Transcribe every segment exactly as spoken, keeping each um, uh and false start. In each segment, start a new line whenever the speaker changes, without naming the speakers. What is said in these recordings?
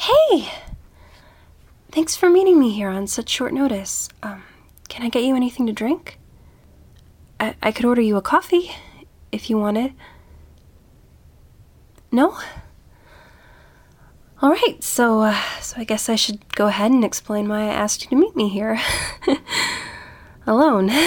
Hey! Thanks for meeting me here on such short notice. Um, can I get you anything to drink? I, I could order you a coffee, if you wanted. No? Alright, so, uh, so I guess I should go ahead and explain why I asked you to meet me here. Alone.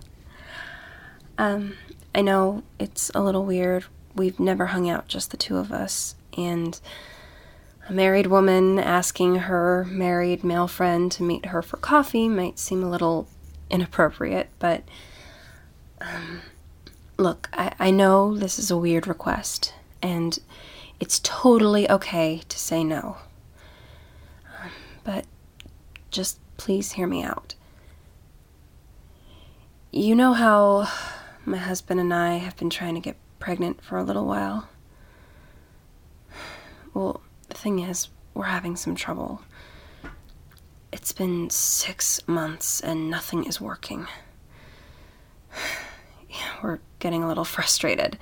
Um, I know it's a little weird. We've never hung out, just the two of us, and a married woman asking her married male friend to meet her for coffee might seem a little inappropriate, but um, look, I, I know this is a weird request, and it's totally okay to say no. Um, but just please hear me out. You know how my husband and I have been trying to get pregnant for a little while? Well, the thing is, we're having some trouble. It's been six months and nothing is working. We're getting a little frustrated.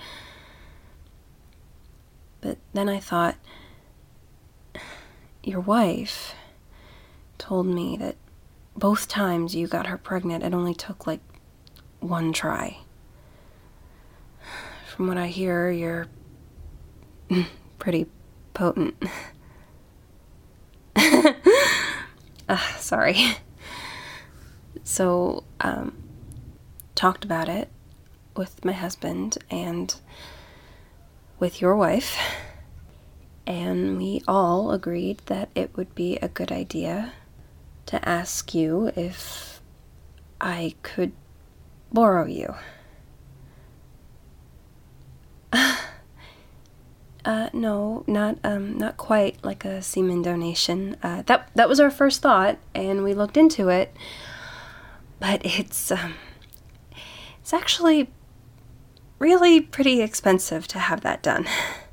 But then I thought, your wife told me that both times you got her pregnant, it only took like one try. From what I hear, you're pretty potent. uh, sorry. So, um, talked about it with my husband and with your wife, and we all agreed that it would be a good idea to ask you if I could borrow you. Uh, no, not, um, not quite like a semen donation. Uh, that, that was our first thought, and we looked into it, but it's, um, it's actually really pretty expensive to have that done.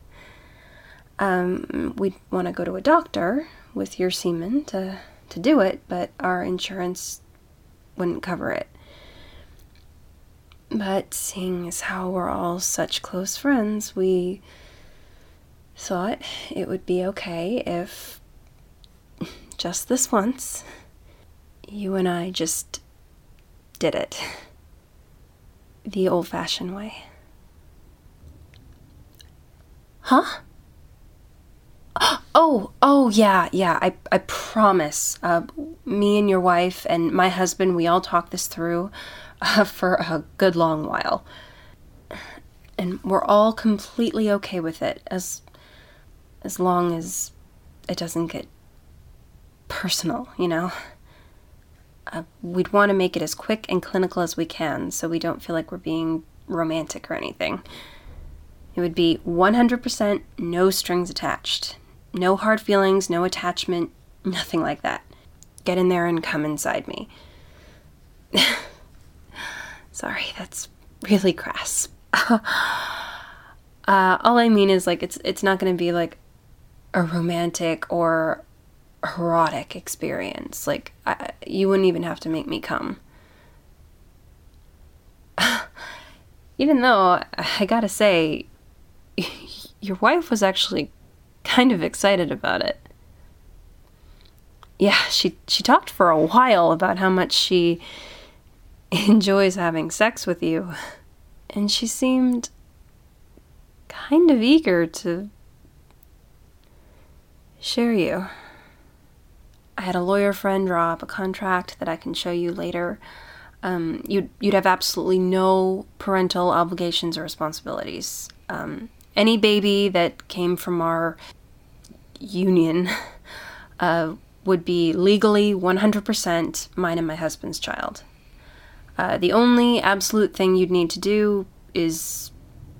Um, we'd want to go to a doctor with your semen to, to do it, but our insurance wouldn't cover it. But seeing as how we're all such close friends, we thought it would be okay if, just this once, you and I just did it. The old-fashioned way. Huh? Oh, oh, yeah, yeah, I, I promise. Uh, me and your wife and my husband, we all talked this through uh, for a good long while. And we're all completely okay with it, as as long as it doesn't get personal, you know? Uh, we'd want to make it as quick and clinical as we can, so we don't feel like we're being romantic or anything. It would be one hundred percent no strings attached. No hard feelings, no attachment, nothing like that. Get in there and come inside me. Sorry, that's really crass. uh, all I mean is, like, it's it's not going to be like a romantic or erotic experience. Like, I, you wouldn't even have to make me come. Even though, I gotta say, your wife was actually kind of excited about it. Yeah, she, she talked for a while about how much she enjoys having sex with you. And she seemed kind of eager to share you. I had a lawyer friend draw up a contract that I can show you later. Um, you'd, you'd have absolutely no parental obligations or responsibilities. Um, any baby that came from our union uh, would be legally one hundred percent mine and my husband's child. Uh, the only absolute thing you'd need to do is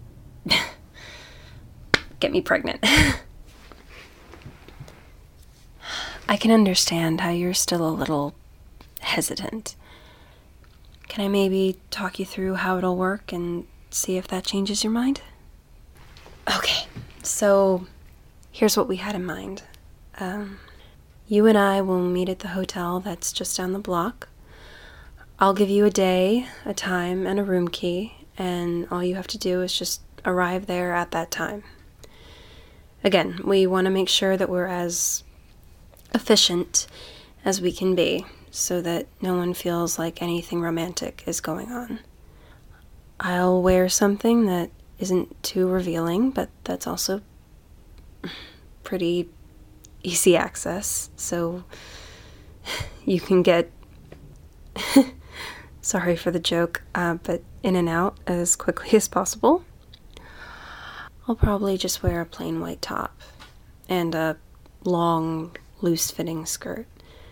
get me pregnant. I can understand how you're still a little hesitant. Can I maybe talk you through how it'll work and see if that changes your mind? Okay, so here's what we had in mind. Um, you and I will meet at the hotel that's just down the block. I'll give you a day, a time, and a room key, and all you have to do is just arrive there at that time. Again, we want to make sure that we're as efficient as we can be so that no one feels like anything romantic is going on. I'll wear something that isn't too revealing, but that's also pretty easy access, so you can get, sorry for the joke, uh, but in and out as quickly as possible. I'll probably just wear a plain white top and a long, loose-fitting skirt.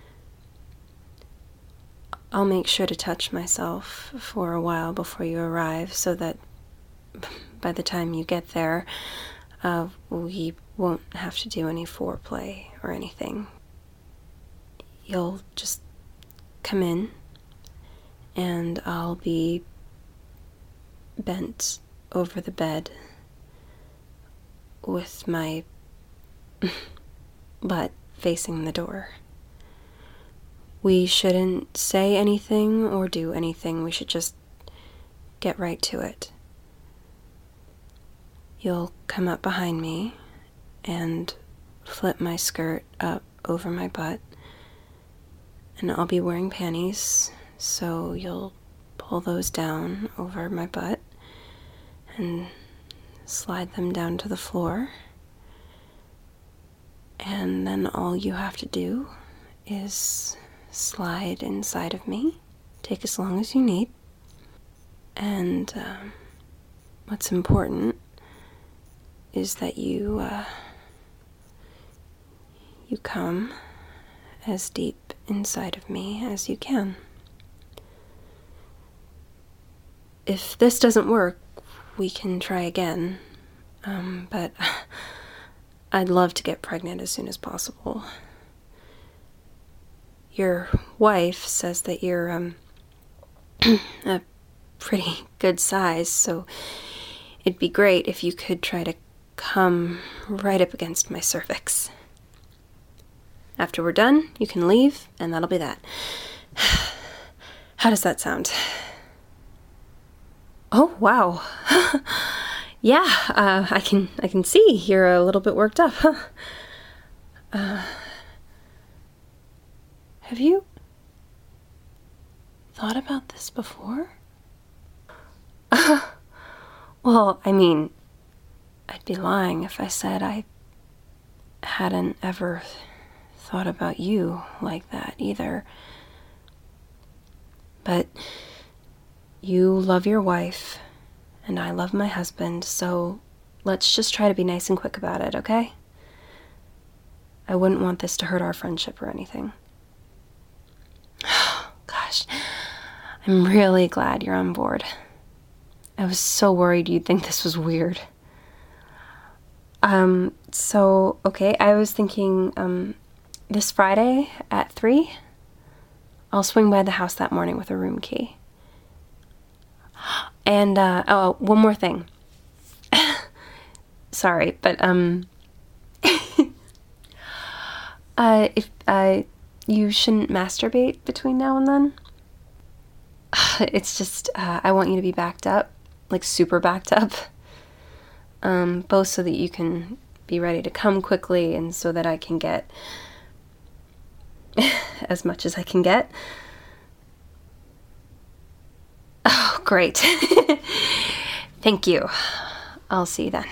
I'll make sure to touch myself for a while before you arrive so that by the time you get there, uh, we won't have to do any foreplay or anything. You'll just come in and I'll be bent over the bed with my butt facing the door. We shouldn't say anything or do anything. We should just get right to it. You'll come up behind me and flip my skirt up over my butt, and I'll be wearing panties, so you'll pull those down over my butt and slide them down to the floor, and then all you have to do is slide inside of me. Take as long as you need, and um, what's important is that you uh, you come as deep inside of me as you can. If this doesn't work, we can try again, um, but I'd love to get pregnant as soon as possible. Your wife says that you're um, a pretty good size, so it'd be great if you could try to come right up against my cervix. After we're done, you can leave, and that'll be that. How does that sound? Oh, wow. Yeah, uh, I can I can see you're a little bit worked up, huh? Uh, have you thought about this before? Uh, well, I mean, I'd be lying if I said I hadn't ever thought about you like that either. But you love your wife, and I love my husband, so let's just try to be nice and quick about it, okay? I wouldn't want this to hurt our friendship or anything. Gosh, I'm really glad you're on board. I was so worried you'd think this was weird. Um, so, okay, I was thinking, um, this Friday at three, I'll swing by the house that morning with a room key. And, uh, oh, one more thing. Sorry, but, um, uh, if, uh, you shouldn't masturbate between now and then. It's just, uh, I want you to be backed up, like super backed up. Um, both so that you can be ready to come quickly and so that I can get as much as I can get. Oh, great. Thank you. I'll see you then.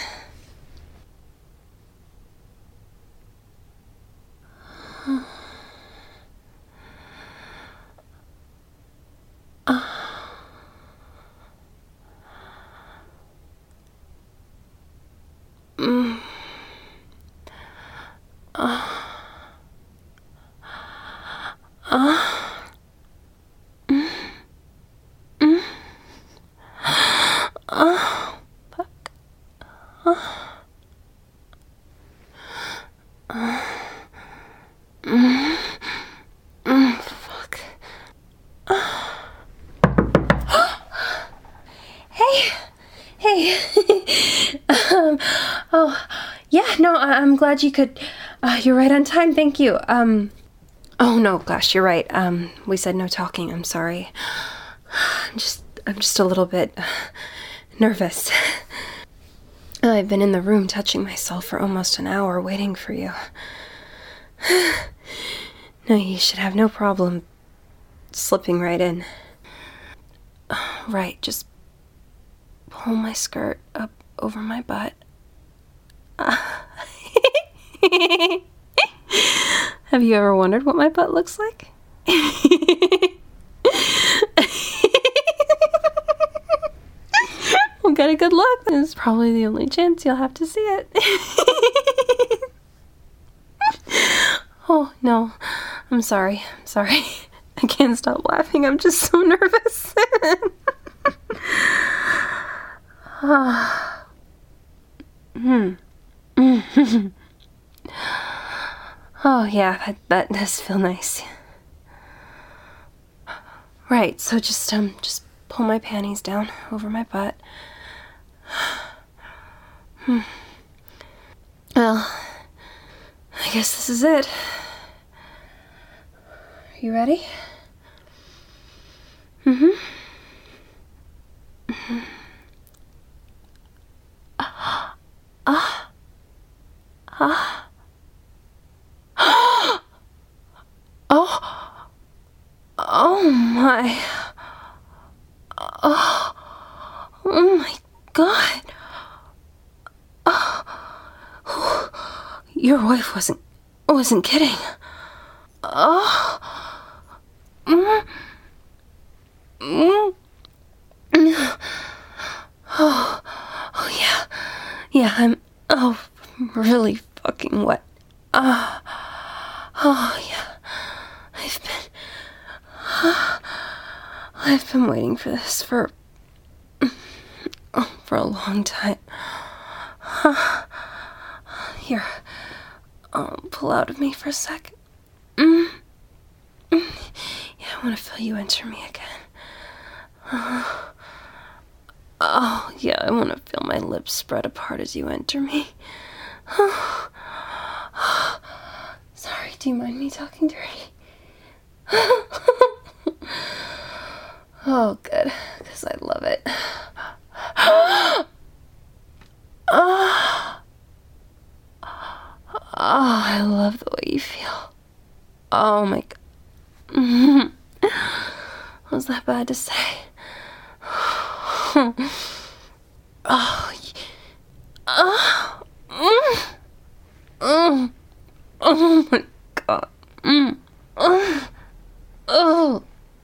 Mm. Uh. Uh. Mm. Mm. Uh. Fuck. Uh. Uh. Mm. Mm. Fuck. Uh. Hey. Hey. um, oh, yeah, no, I- I'm glad you could, uh, you're right on time, thank you. Um, oh no, gosh, you're right. Um, we said no talking, I'm sorry. I'm just, I'm just a little bit uh, nervous. I've been in the room touching myself for almost an hour waiting for you. No, you should have no problem slipping right in. Right, just pull my skirt up over my butt. Have you ever wondered what my butt looks like? Well, get a good look. This is probably the only chance you'll have to see it. Oh, no. I'm sorry. I'm sorry. I can't stop laughing. I'm just so nervous. hmm. Oh, yeah, that, that does feel nice. Right, so just, um, just pull my panties down over my butt. Hmm. Well, I guess this is it. Are you ready? Mm-hmm. Mm-hmm. Ah. Ah. Ah. Oh. Oh my. Oh. Oh my God. Oh. Your wife wasn't wasn't kidding. Oh. Mm. Mm. Oh. Oh yeah. Yeah, I'm oh really fucking wet. Oh. Oh yeah. I've been uh, I've been waiting for this for for a long time. Here, I'll pull out of me for a sec. Mm. Yeah, I want to feel you enter me again. Uh, oh, yeah, I want to feel my lips spread apart as you enter me. Sorry, do you mind me talking dirty? Oh, good, because I love it. Oh, oh, I love the way you feel. Oh my God. Was that bad to say? Oh, oh, oh, oh, oh my God. Mm. Oh, oh,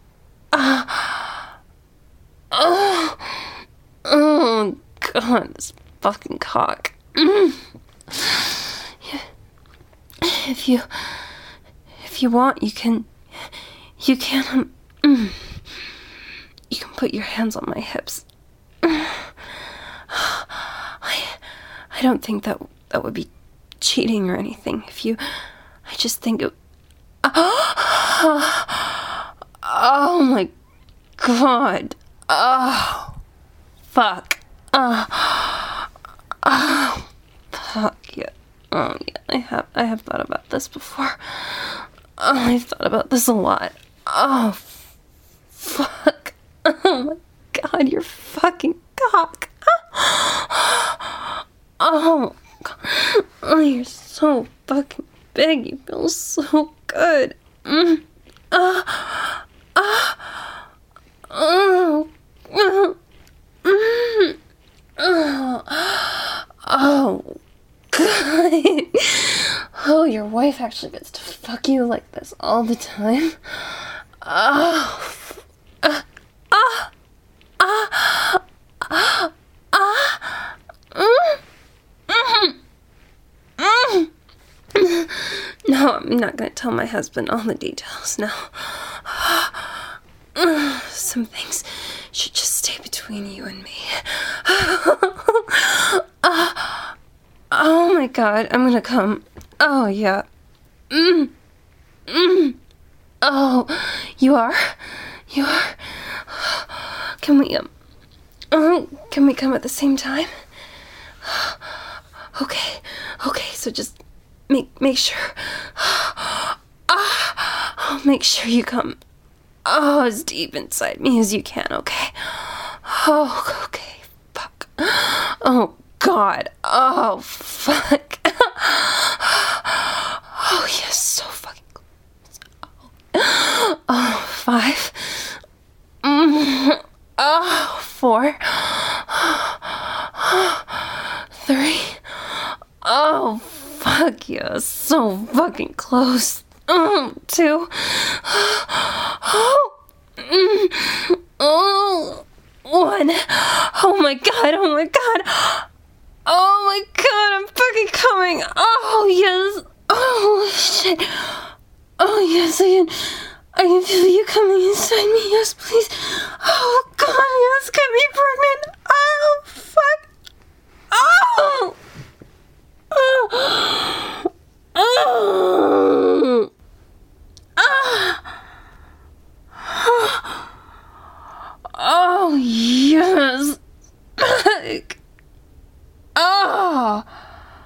oh, oh, God, this fucking cock. Mm. Yeah. If you, if you want, you can, you can, um, mm, you can put your hands on my hips. I, I don't think that that would be cheating or anything. If you, I just think it. Oh my God. Oh, fuck. Oh, oh, fuck yeah. Oh yeah, I have, I have thought about this before. Oh, I've thought about this a lot. Oh, f- fuck. Oh my God, you're fucking cock. Oh, God. Oh, you're so fucking big. You feel so good. Mm. Uh, uh, oh, oh, mm, oh, oh, God. Oh, your wife actually gets to fuck you like this all the time. Oh, uh, ah, ah, ah, ah, mm, mm, mm. No, I'm not gonna tell my husband all the details, no. Some things should just stay between you and me. Oh my God, I'm gonna come. Oh yeah. Mm. Mm. Oh, you are? You are? Can we, um, oh, can we come at the same time? Okay, okay, so just make, make sure. Oh, make sure you come, oh, as deep inside me as you can, okay? Oh, okay, fuck. Oh, God. Oh, fuck. Oh, yes, so fucking close. five. Mm, oh, four. Three. Oh, fuck yeah. So fucking close. Mm, two. Oh. Mm, oh. One. Oh my god. Oh my god. Oh my god. I'm fucking coming. Oh, yes. Oh, shit. Oh, yes. I can, I can feel you coming inside me. Yes, please. Oh, god. Yes. Get me pregnant. Oh, fuck. Oh. Oh. Oh. Oh, yes. Like, oh.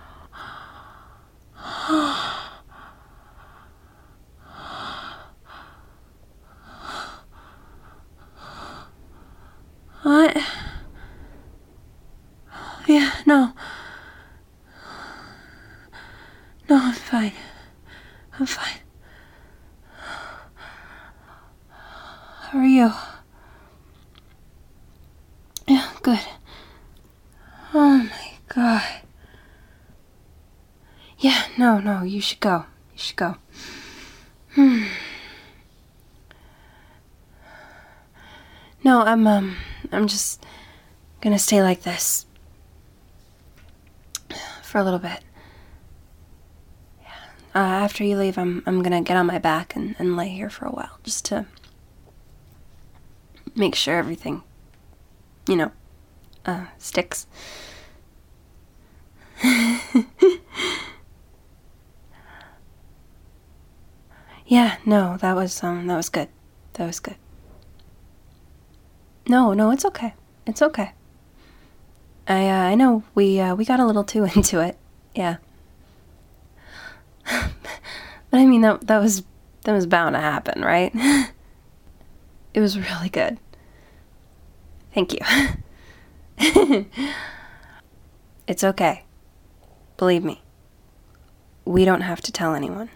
What? Yeah, no. No, I'm fine. I'm fine. How are you? Yeah, good. Oh my god. Yeah, no, no, you should go. You should go. Hmm. No, I'm, um, I'm just gonna stay like this. For a little bit. Yeah. Uh, after you leave, I'm, I'm gonna get on my back and, and lay here for a while, just to make sure everything, you know, uh, sticks. Yeah, no, that was, um, that was good. That was good. No, no, it's okay. It's okay. I, uh, I know we, uh, we got a little too into it. Yeah. But I mean, that, that was, that was bound to happen, right? It was really good. Thank you. It's okay. Believe me. We don't have to tell anyone.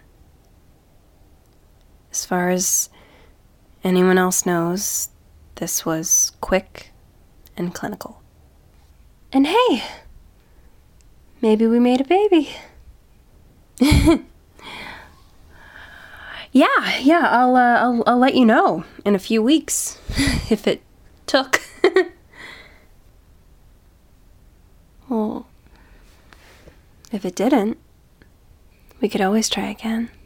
As far as anyone else knows, this was quick and clinical. And hey, maybe we made a baby. Yeah, yeah, I'll, uh, I'll, I'll let you know in a few weeks if it took. Well, if it didn't, we could always try again.